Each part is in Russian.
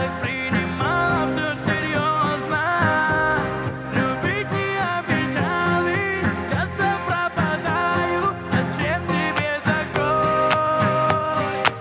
так принимала все серьезно. Любить не обещал и часто пропадаю. Зачем тебе такой?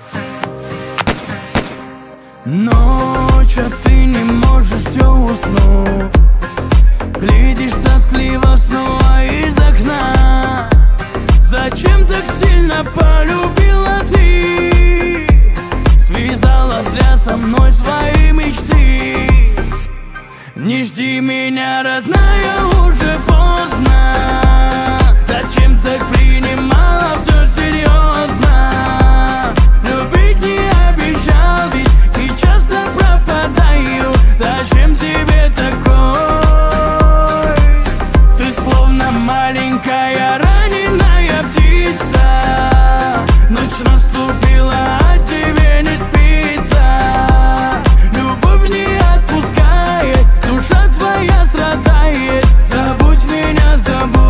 Ночь, а ты не можешь все уснуть. Глядишь тоскливо снова из окна. Зачем так сильно полюбила ты? Связала зря со мной свои мечты. Не жди меня, родная, уже поздно. Зачем так принимала все серьезно? Любить не обещал, ведь и часто пропадаю. Зачем тебе такой? Ты словно маленькая раненая птица. Ночь наступила, а тебе не спится. Любовь не отпускает, душа твоя страдает. Забудь меня, забудь.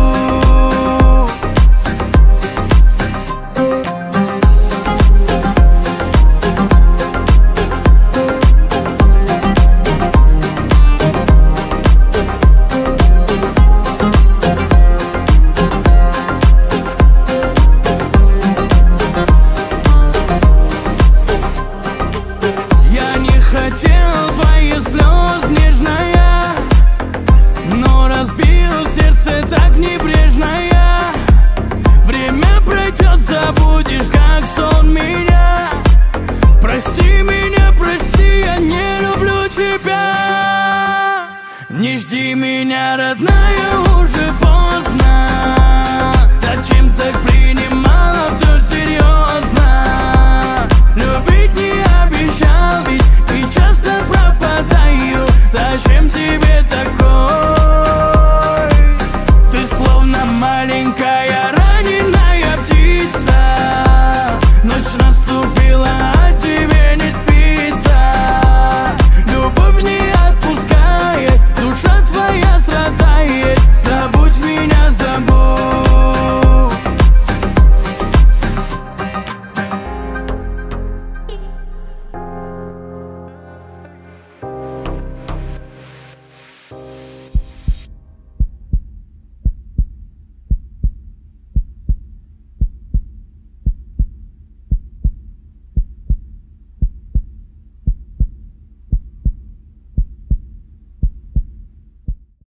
Хотел твоих слез, нежная, но разбил сердце так небрежно я. Время пройдет, забудешь, как сон меня. Прости меня, прости, я не люблю тебя. Не жди меня, родная, уже поздно. Зачем так